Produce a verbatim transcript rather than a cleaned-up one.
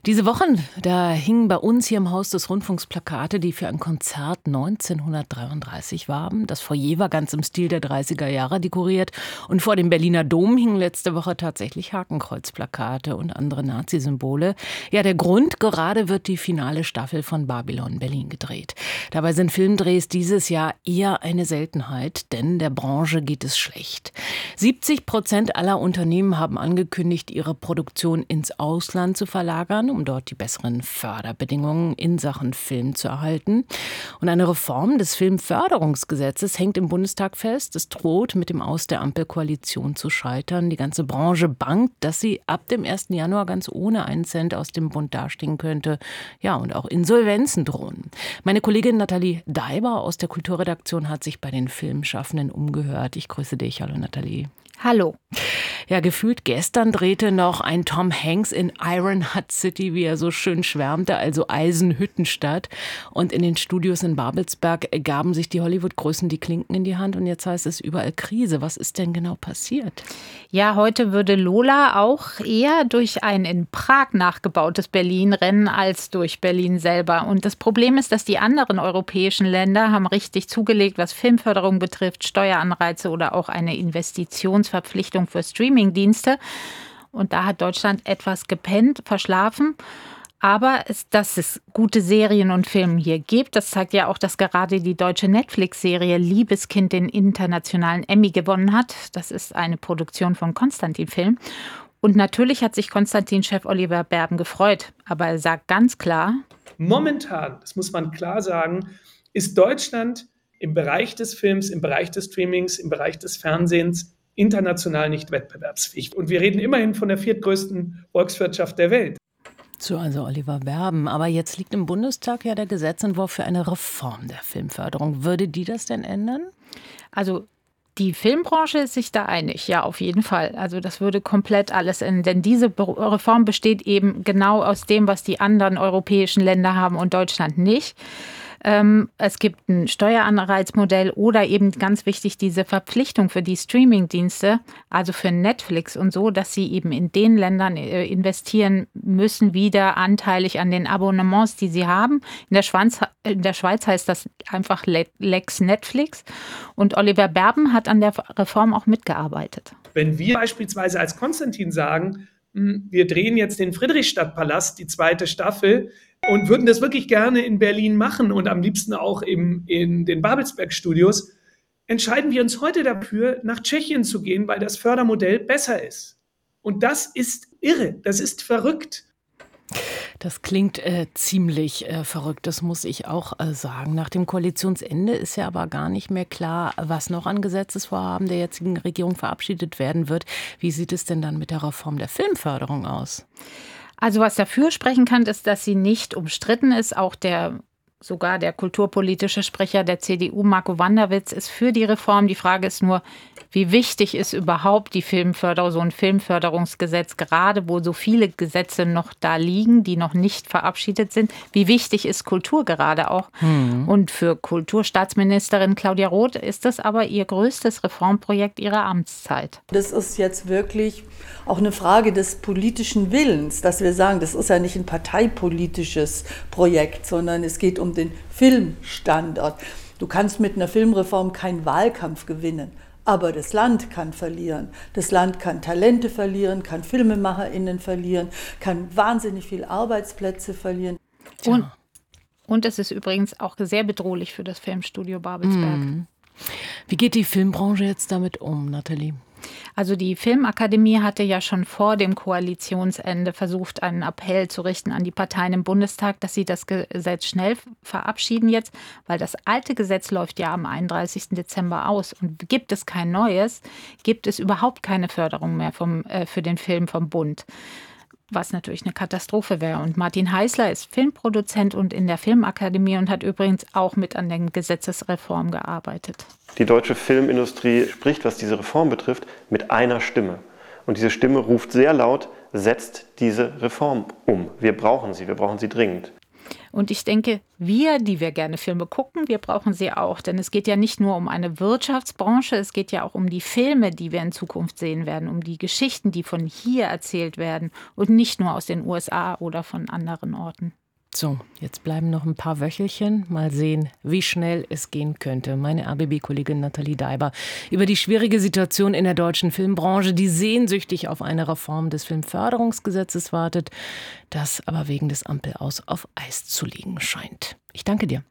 Diese Wochen, da hingen bei uns hier im Haus des Rundfunks Plakate, die für ein Konzert neunzehnhundertdreiunddreißig warben. Das Foyer war ganz im Stil der dreißiger Jahre dekoriert. Und vor dem Berliner Dom hingen letzte Woche tatsächlich Hakenkreuzplakate und andere Nazi-Symbole. Ja, der Grund, gerade wird die finale Staffel von Babylon Berlin gedreht. Dabei sind Filmdrehs dieses Jahr eher eine Seltenheit, denn der Branche geht es schlecht. siebzig Prozent aller Unternehmen haben angekündigt, ihre Produktion ins Ausland zu verlagern, um dort die besseren Förderbedingungen in Sachen Film zu erhalten. Und eine Reform des Filmförderungsgesetzes hängt im Bundestag fest. Es droht mit dem Aus der Ampelkoalition zu scheitern. Die ganze Branche bangt, dass sie ab dem ersten Januar ganz ohne einen Cent aus dem Bund dastehen könnte. Ja, und auch Insolvenzen drohen. Meine Kollegin Nathalie Daiber aus der Kulturredaktion hat sich bei den Filmschaffenden umgehört. Ich grüße dich. Hallo Nathalie. Hallo. Ja, gefühlt gestern drehte noch ein Tom Hanks in Iron Hut City, wie er so schön schwärmte, also Eisenhüttenstadt. Und in den Studios in Babelsberg gaben sich die Hollywood-Größen die Klinken in die Hand. Und jetzt heißt es überall Krise. Was ist denn genau passiert? Ja, heute würde Lola auch eher durch ein in Prag nachgebautes Berlin rennen als durch Berlin selber. Und das Problem ist, dass die anderen europäischen Länder haben richtig zugelegt, was Filmförderung betrifft, Steueranreize oder auch eine Investitionsverpflichtung für Streamingdienste. Und da hat Deutschland etwas gepennt, verschlafen. Aber es, dass es gute Serien und Filme hier gibt, das zeigt ja auch, dass gerade die deutsche Netflix-Serie Liebeskind den internationalen Emmy gewonnen hat. Das ist eine Produktion von Konstantin Film. Und natürlich hat sich Konstantin-Chef Oliver Berben gefreut. Aber er sagt ganz klar: Momentan, das muss man klar sagen, ist Deutschland im Bereich des Films, im Bereich des Streamings, im Bereich des Fernsehens international nicht wettbewerbsfähig. Und wir reden immerhin von der viertgrößten Volkswirtschaft der Welt. So, also Oliver Berben. Aber jetzt liegt im Bundestag ja der Gesetzentwurf für eine Reform der Filmförderung. Würde die das denn ändern? Also die Filmbranche ist sich da einig, ja, auf jeden Fall. Also das würde komplett alles ändern. Denn diese Reform besteht eben genau aus dem, was die anderen europäischen Länder haben und Deutschland nicht. Es gibt ein Steueranreizmodell oder eben ganz wichtig diese Verpflichtung für die Streamingdienste, also für Netflix und so, dass sie eben in den Ländern investieren müssen, wieder anteilig an den Abonnements, die sie haben. In der Schweiz, in der Schweiz heißt das einfach Lex Netflix. Und Oliver Berben hat an der Reform auch mitgearbeitet. Wenn wir beispielsweise als Konstantin sagen, wir drehen jetzt den Friedrichstadtpalast, die zweite Staffel, und würden das wirklich gerne in Berlin machen und am liebsten auch im, in den Babelsberg-Studios, entscheiden wir uns heute dafür, nach Tschechien zu gehen, weil das Fördermodell besser ist. Und das ist irre, das ist verrückt. Das klingt äh, ziemlich äh, verrückt, das muss ich auch äh, sagen. Nach dem Koalitionsende ist ja aber gar nicht mehr klar, was noch an Gesetzesvorhaben der jetzigen Regierung verabschiedet werden wird. Wie sieht es denn dann mit der Reform der Filmförderung aus? Also was dafür sprechen kann, ist, dass sie nicht umstritten ist. Auch der sogar der kulturpolitische Sprecher der C D U, Marco Wanderwitz, ist für die Reform. Die Frage ist nur, wie wichtig ist überhaupt die Filmförderung, so ein Filmförderungsgesetz, gerade wo so viele Gesetze noch da liegen, die noch nicht verabschiedet sind. Wie wichtig ist Kultur gerade auch? Mhm. Und für Kulturstaatsministerin Claudia Roth ist das aber ihr größtes Reformprojekt ihrer Amtszeit. Das ist jetzt wirklich auch eine Frage des politischen Willens, dass wir sagen, das ist ja nicht ein parteipolitisches Projekt, sondern es geht um den Filmstandort. Du kannst mit einer Filmreform keinen Wahlkampf gewinnen, aber das Land kann verlieren. Das Land kann Talente verlieren, kann FilmemacherInnen verlieren, kann wahnsinnig viele Arbeitsplätze verlieren. Und, und es ist übrigens auch sehr bedrohlich für das Filmstudio Babelsberg. Mhm. Wie geht die Filmbranche jetzt damit um, Nathalie? Also die Filmakademie hatte ja schon vor dem Koalitionsende versucht, einen Appell zu richten an die Parteien im Bundestag, dass sie das Gesetz schnell verabschieden jetzt, weil das alte Gesetz läuft ja am einunddreißigsten Dezember aus. Und gibt es kein neues, gibt es überhaupt keine Förderung mehr vom, äh, für den Film vom Bund. Was natürlich eine Katastrophe wäre. Und Martin Heißler ist Filmproduzent und in der Filmakademie und hat übrigens auch mit an der Gesetzesreform gearbeitet. Die deutsche Filmindustrie spricht, was diese Reform betrifft, mit einer Stimme. Und diese Stimme ruft sehr laut, setzt diese Reform um. Wir brauchen sie, wir brauchen sie dringend. Und ich denke, wir, die wir gerne Filme gucken, wir brauchen sie auch. Denn es geht ja nicht nur um eine Wirtschaftsbranche, es geht ja auch um die Filme, die wir in Zukunft sehen werden, um die Geschichten, die von hier erzählt werden und nicht nur aus den U S A oder von anderen Orten. So, jetzt bleiben noch ein paar Wöchelchen. Mal sehen, wie schnell es gehen könnte. Meine R B B-Kollegin Nathalie Daiber über die schwierige Situation in der deutschen Filmbranche, die sehnsüchtig auf eine Reform des Filmförderungsgesetzes wartet, das aber wegen des Ampelaus auf Eis zu liegen scheint. Ich danke dir.